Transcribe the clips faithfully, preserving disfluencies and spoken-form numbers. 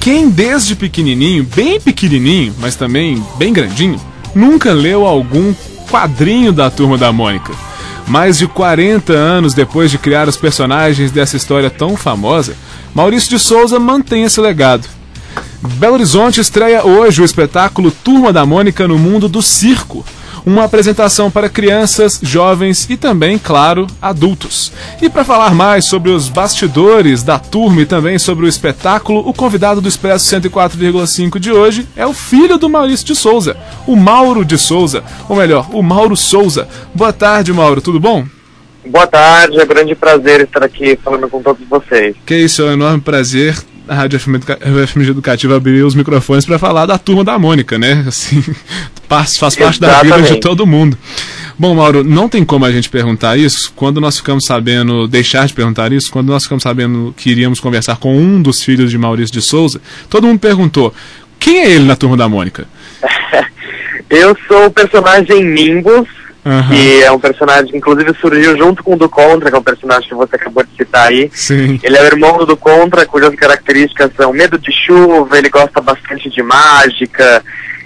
quem desde pequenininho, bem pequenininho, mas também bem grandinho, nunca leu algum quadrinho da Turma da Mônica? Mais de quarenta anos depois de criar os personagens dessa história tão famosa, Maurício de Souza mantém esse legado. Belo Horizonte estreia hoje o espetáculo Turma da Mônica no Mundo do Circo. Uma apresentação para crianças, jovens e também, claro, adultos. E para falar mais sobre os bastidores da turma e também sobre o espetáculo, o convidado do Expresso cento e quatro vírgula cinco de hoje é o filho do Maurício de Souza, o Mauro de Souza, ou melhor, o Mauro Souza. Boa tarde, Mauro, tudo bom? Boa tarde, é um grande prazer estar aqui falando com todos vocês. Que isso, é um enorme prazer. A Rádio F M G Educativa abriu os microfones para falar da Turma da Mônica, né? Assim, faz, faz parte da vida de todo mundo. Bom, Mauro, não tem como a gente perguntar isso. Quando nós ficamos sabendo, deixar de perguntar isso, quando nós ficamos sabendo que iríamos conversar com um dos filhos de Maurício de Souza, todo mundo perguntou, quem é ele na Turma da Mônica? Eu sou o personagem Nimbus, uhum. que é um personagem que inclusive surgiu junto com o do Contra, que é um personagem que você acabou de citar aí. Sim. Ele é o irmão do Contra, cujas características são medo de chuva, ele gosta bastante de mágica,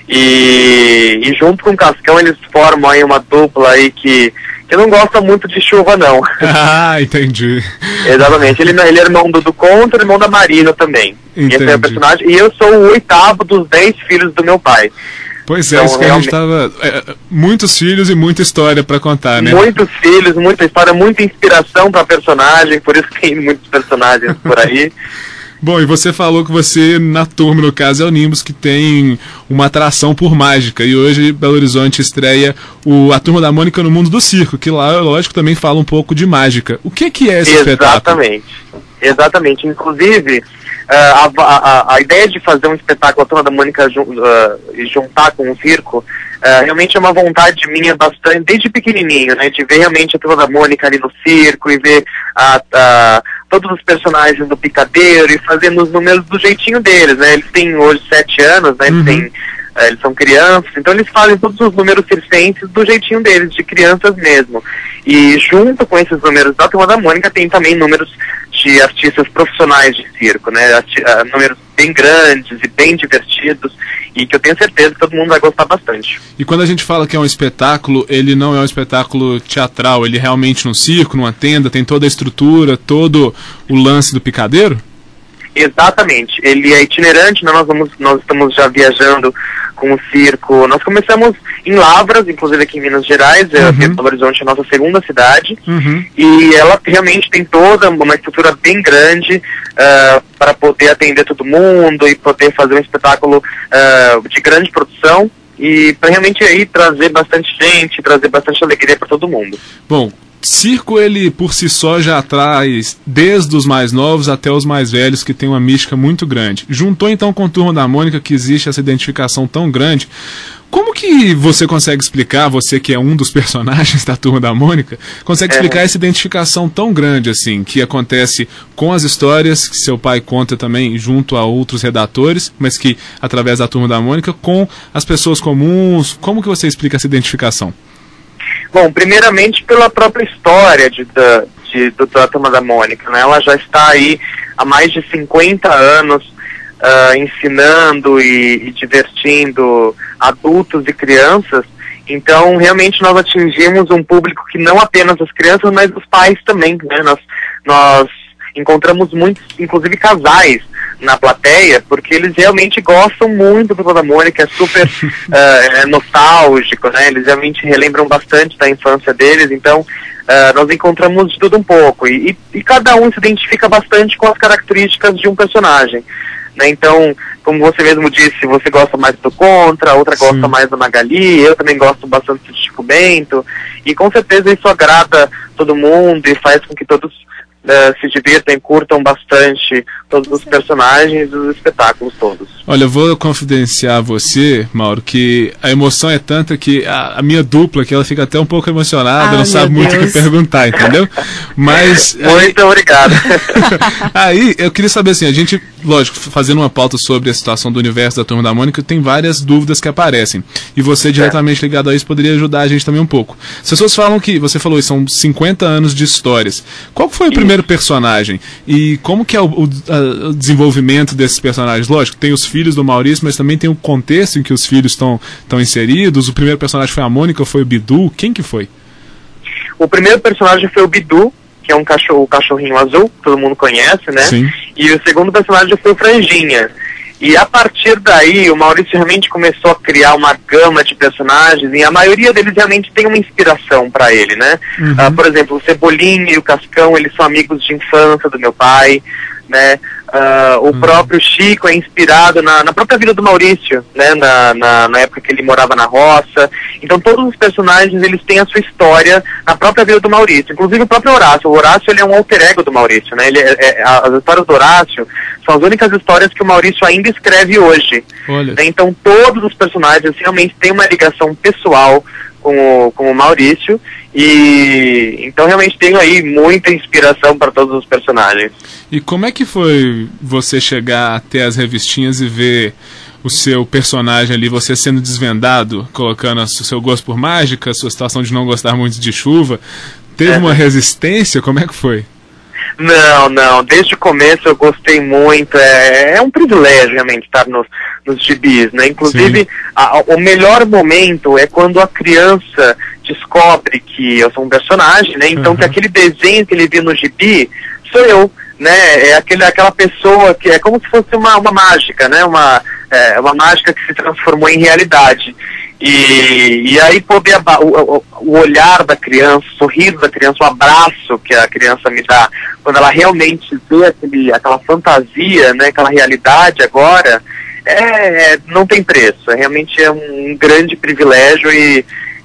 e, e junto com o Cascão eles formam aí uma dupla aí que, que não gosta muito de chuva não. Ah, entendi. Exatamente, ele, ele é irmão do, do Contra, irmão da Marina também. Entendi. Esse é o personagem, e eu sou o oitavo dos dez filhos do meu pai. Pois é, então, isso que realmente... a gente tava... É, muitos filhos e muita história para contar, né? Muitos filhos, muita história, muita inspiração para personagem, por isso que tem muitos personagens por aí. Bom, e você falou que você, na turma, no caso, é o Nimbus, que tem uma atração por mágica. E hoje, Belo Horizonte estreia o, a Turma da Mônica no Mundo do Circo, que lá, lógico, também fala um pouco de mágica. O que, que é esse espetáculo? Exatamente. Exatamente. Inclusive, Uh, a, a, a ideia de fazer um espetáculo, a Turma da Mônica jun, uh, e juntar com o circo, uh, realmente é uma vontade minha bastante, desde pequenininho, né, de ver realmente a Turma da Mônica ali no circo e ver a, a, todos os personagens do Picadeiro e fazendo os números do jeitinho deles, né, eles têm hoje sete anos, né, eles, uhum. têm, uh, eles são crianças, então eles fazem todos os números circenses do jeitinho deles, de crianças mesmo. E junto com esses números da Turma da Mônica tem também números de artistas profissionais de circo, né, Arti uh, números bem grandes e bem divertidos e que eu tenho certeza que todo mundo vai gostar bastante. E quando a gente fala que é um espetáculo, ele não é um espetáculo teatral, ele é realmente num circo, numa tenda, tem toda a estrutura, todo o lance do Picadeiro? Exatamente, ele é itinerante, né? nós, vamos, nós estamos já viajando com o circo, nós começamos em Lavras, inclusive aqui em Minas Gerais, uhum. Belo Horizonte é a nossa segunda cidade, uhum. e ela realmente tem toda uma estrutura bem grande uh, para poder atender todo mundo e poder fazer um espetáculo uh, de grande produção e para realmente aí trazer bastante gente, trazer bastante alegria para todo mundo. Bom, circo, ele por si só já atrai desde os mais novos até os mais velhos, que tem uma mística muito grande. Juntou então com a Turma da Mônica, que existe essa identificação tão grande. Como que você consegue explicar, você que é um dos personagens da Turma da Mônica, consegue explicar é. essa identificação tão grande assim, que acontece com as histórias que seu pai conta também junto a outros redatores, mas que através da Turma da Mônica, com as pessoas comuns? Como que você explica essa identificação? Bom, primeiramente pela própria história de, de, de, da Turma da Mônica, né? Ela já está aí há mais de cinquenta anos uh, ensinando e, e divertindo adultos e crianças, então realmente nós atingimos um público que não apenas as crianças, mas os pais também, né? Nós, nós encontramos muitos, inclusive casais, na plateia, porque eles realmente gostam muito do Turma da Mônica, é super uh, é nostálgico, né? Eles realmente relembram bastante da infância deles, então uh, nós encontramos de tudo um pouco, e, e, e cada um se identifica bastante com as características de um personagem, né? Então, como você mesmo disse, você gosta mais do Contra, a outra Sim. gosta mais do Magali, eu também gosto bastante do Chico Bento, e com certeza isso agrada todo mundo e faz com que todos Uh, se divirtam, curtam bastante todos os personagens e os espetáculos todos. Olha, eu vou confidenciar a você, Mauro, que a emoção é tanta que a, a minha dupla, que ela fica até um pouco emocionada, ah, não sabe muito o que perguntar, entendeu? Mas muito aí... obrigado. Aí, eu queria saber assim, a gente, lógico, fazendo uma pauta sobre a situação do universo da Turma da Mônica, tem várias dúvidas que aparecem. E você, diretamente ligado a isso, poderia ajudar a gente também um pouco. As pessoas falam que, você falou, são cinquenta anos de histórias. Qual foi o primeiro personagem? E como como que é o, o, a, o desenvolvimento desses personagens? Lógico, tem os filhos do Maurício, mas também tem o contexto em que os filhos estão inseridos. O primeiro personagem foi a Mônica, foi o Bidu? Quem que foi? O primeiro personagem foi o Bidu, que é um cachorro, o cachorrinho azul, que todo mundo conhece, né? Sim. E o segundo personagem foi o Franjinha. E a partir daí, o Maurício realmente começou a criar uma gama de personagens, e a maioria deles realmente tem uma inspiração para ele, né? Uhum. Uh, por exemplo, o Cebolinha e o Cascão, eles são amigos de infância do meu pai, né? Uh, o uhum. próprio Chico é inspirado na, na própria vida do Maurício, né? Na, na, na época que ele morava na roça. Então todos os personagens, eles têm a sua história na própria vida do Maurício. Inclusive o próprio Horácio. O Horácio, ele é um alter ego do Maurício, né? Ele é, é, as histórias do Horácio são as únicas histórias que o Maurício ainda escreve hoje. Olha. Então todos os personagens realmente têm uma ligação pessoal com o, com o Maurício, e então realmente tenho aí muita inspiração para todos os personagens. E como é que foi você chegar até as revistinhas e ver o seu personagem ali, você sendo desvendado, colocando o seu gosto por mágica, a sua situação de não gostar muito de chuva? Teve é. uma resistência? Como é que foi? Não, não, desde o começo eu gostei muito, é, é um privilégio realmente estar nos, nos gibis, né? Inclusive, a, o melhor momento é quando a criança descobre que eu sou um personagem, né? Então, uhum. que aquele desenho que ele viu no gibi sou eu, né? É aquele, aquela pessoa que é como se fosse uma, uma mágica, né? Uma, é, uma mágica que se transformou em realidade. E, e aí poder o, o olhar da criança, o sorriso da criança, o abraço que a criança me dá, quando ela realmente vê aquele, aquela fantasia, né, aquela realidade agora, é, não tem preço. É, realmente é um grande privilégio, e,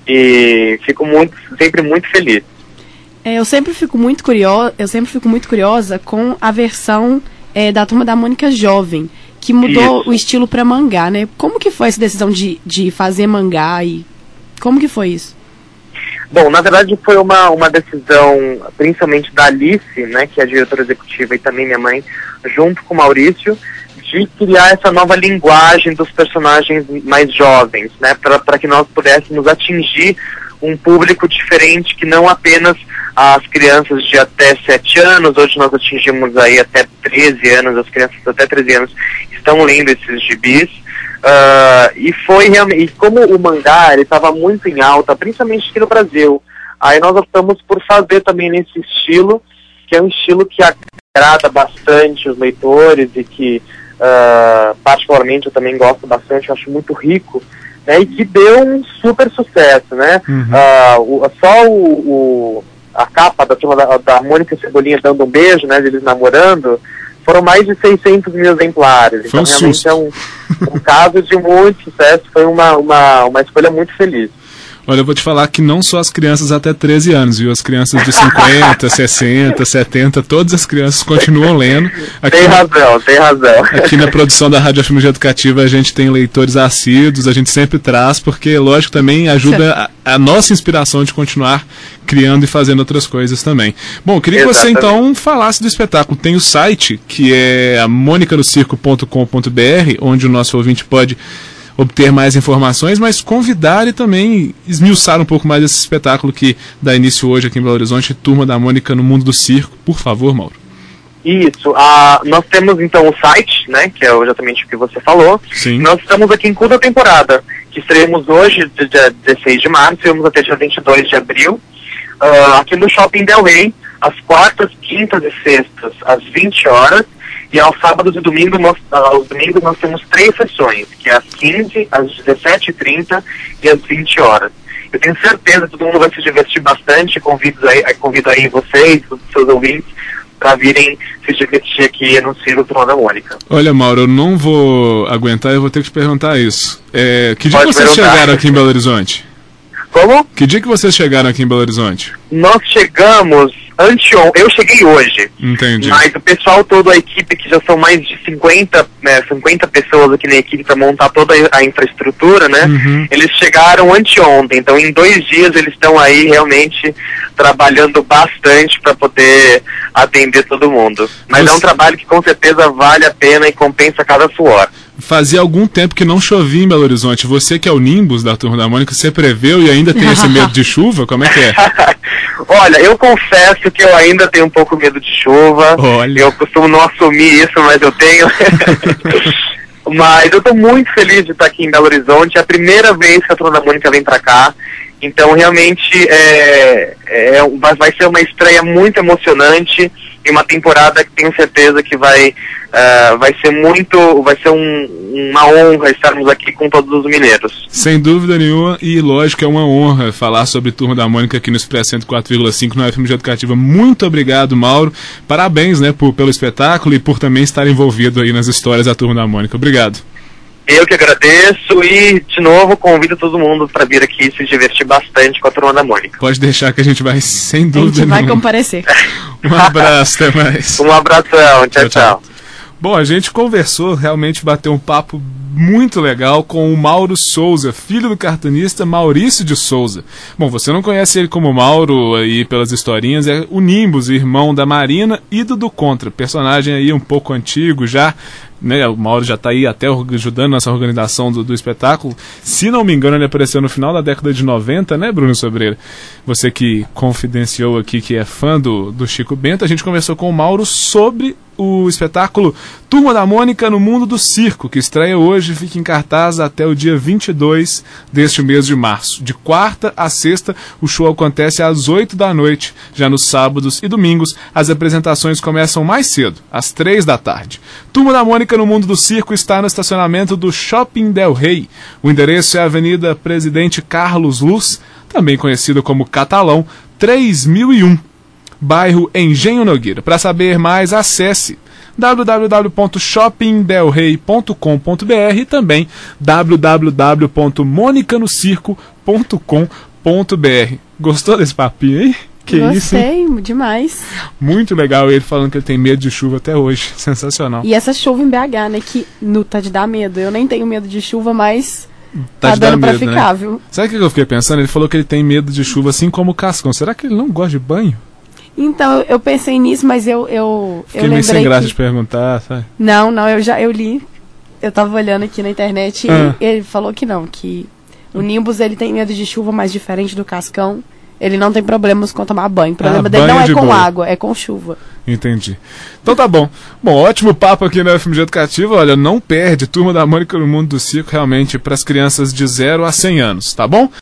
e fico muito, sempre muito feliz. É, eu sempre fico muito curiosa, eu sempre fico muito curiosa com a versão é, da Turma da Mônica jovem, que mudou isso. o estilo para mangá, né? Como que foi essa decisão de, de fazer mangá, e como que foi isso? Bom, na verdade foi uma, uma decisão principalmente da Alice, né, que é a diretora executiva, e também minha mãe, junto com o Maurício, de criar essa nova linguagem dos personagens mais jovens, né, para que nós pudéssemos atingir um público diferente, que não apenas as crianças de até sete anos, hoje nós atingimos aí até treze anos, as crianças de até treze anos estão lendo esses gibis, uh, e foi realmente, e como o mangá estava muito em alta, principalmente aqui no Brasil, aí nós optamos por fazer também nesse estilo, que é um estilo que agrada bastante os leitores, e que uh, particularmente eu também gosto bastante, eu acho muito rico, né, e que deu um super sucesso, né? Uhum. Uh, o, só o, o, a capa da turma da, da Mônica e Cebolinha dando um beijo, né, eles namorando, foram mais de seiscentos mil exemplares. Foi então um realmente susto. é um, um caso de muito sucesso, foi uma, uma, uma escolha muito feliz. Olha, eu vou te falar que não só as crianças até treze anos, viu? As crianças de cinquenta, sessenta, setenta, todas as crianças continuam lendo. Aqui tem razão, na, tem razão. Aqui na produção da Rádio Afirmativa Educativa a gente tem leitores assíduos, a gente sempre traz, porque, lógico, também ajuda a, a nossa inspiração de continuar criando e fazendo outras coisas também. Bom, eu queria Exatamente. que você, então, falasse do espetáculo. Tem o site, que é a monica no circo ponto com ponto b r, onde o nosso ouvinte pode obter mais informações, mas convidar e também esmiuçar um pouco mais esse espetáculo que dá início hoje aqui em Belo Horizonte, Turma da Mônica no Mundo do Circo. Por favor, Mauro. Isso, uh, nós temos então o site, né, que é exatamente o que você falou. Sim. Nós estamos aqui em toda a temporada, que estaremos hoje, dia dezesseis de março, e vamos até dia vinte e dois de abril, uh, aqui no Shopping Del Rey, às quartas, quintas e sextas, às vinte horas, e aos sábados e domingos nós, aos domingos nós temos três sessões, que é às quinze, às dezessete e trinta e às vinte horas. Eu tenho certeza que todo mundo vai se divertir bastante, convido aí, convido aí vocês, os seus ouvintes, para virem se divertir aqui no Circo Turma da Mônica. Olha, Mauro, eu não vou aguentar, eu vou ter que te perguntar isso. É, que dia Pode que vocês perguntar. chegaram aqui em Belo Horizonte? Como? Que dia que vocês chegaram aqui em Belo Horizonte? Nós chegamos anteontem, eu cheguei hoje. Entendi. Mas o pessoal todo, a equipe, que já são mais de cinquenta, né, cinquenta pessoas aqui na equipe para montar toda a infraestrutura, né? Uhum. Eles chegaram anteontem, então em dois dias eles estão aí realmente trabalhando bastante para poder atender todo mundo. Mas Você... é um trabalho que com certeza vale a pena e compensa cada suor. Fazia algum tempo que não chovia em Belo Horizonte. Você que é o Nimbus da Turma da Mônica, você preveu e ainda tem esse medo de chuva? Como é que é? Olha, eu confesso que eu ainda tenho um pouco medo de chuva. Olha. Eu costumo não assumir isso, mas eu tenho. Mas eu tô muito feliz de estar aqui em Belo Horizonte. É a primeira vez que a Turma da Mônica vem pra cá. Então, realmente, é, é, vai ser uma estreia muito emocionante e uma temporada que tenho certeza que vai, uh, vai ser muito, vai ser um, uma honra estarmos aqui com todos os mineiros. Sem dúvida nenhuma, e lógico, é uma honra falar sobre Turma da Mônica aqui no Expresso cento e quatro vírgula cinco na F M G Educativa. Muito obrigado, Mauro. Parabéns, né, por, pelo espetáculo e por também estar envolvido aí nas histórias da Turma da Mônica. Obrigado. Eu que agradeço e, de novo, convido todo mundo para vir aqui se divertir bastante com a Turma da Mônica. Pode deixar que a gente vai, sem dúvida A gente vai nenhuma. comparecer. Um abraço, até mais. Um abração, tchau, tchau, tchau. Bom, a gente conversou, realmente bateu um papo muito legal com o Mauro Souza, filho do cartunista Maurício de Souza. Bom, você não conhece ele como Mauro aí pelas historinhas, é o Nimbus, irmão da Marina e do do Contra, personagem aí um pouco antigo já, né? O Mauro já está aí até ajudando nessa organização do, do espetáculo. Se não me engano, ele apareceu no final da década de noventa, né, Bruno Sobreira? Você que confidenciou aqui que é fã do, do Chico Bento, a gente conversou com o Mauro sobre o espetáculo Turma da Mônica no Mundo do Circo, que estreia hoje e fica em cartaz até o dia vinte e dois deste mês de março. De quarta a sexta, o show acontece às oito da noite. Já nos sábados e domingos, as apresentações começam mais cedo, às três da tarde. Turma da Mônica no Mundo do Circo está no estacionamento do Shopping Del Rey. O endereço é a Avenida Presidente Carlos Luz, também conhecido como Catalão, três mil e um. Bairro Engenho Nogueira. Para saber mais, acesse w w w ponto shopping del rey ponto com ponto b r e também w w w ponto monica no circo ponto com ponto b r. Gostou desse papinho aí? Que Gostei, isso, demais. muito legal ele falando que ele tem medo de chuva até hoje. Sensacional. E essa chuva em B H, né, que no, tá de dar medo. Eu nem tenho medo de chuva, mas Tá, tá dando pra medo, ficar, né? viu? Sabe o que eu fiquei pensando? Ele falou que ele tem medo de chuva assim como o Cascão. Será que ele não gosta de banho? Então, eu pensei nisso, mas eu, eu, Fiquei eu meio lembrei sem graça que... de perguntar, sabe? Não, não, eu já eu li. Eu tava olhando aqui na internet Ah. e ele falou que não, que o Nimbus ele tem medo de chuva, mas diferente do Cascão, ele não tem problemas com tomar banho. O problema Ah, dele não banho é de com boa. água, é com chuva. Entendi. Então tá bom. Bom, ótimo papo aqui na F M G Educativa. Olha, não perde Turma da Mônica no Mundo do Circo, realmente, para as crianças de zero a cem anos, tá bom?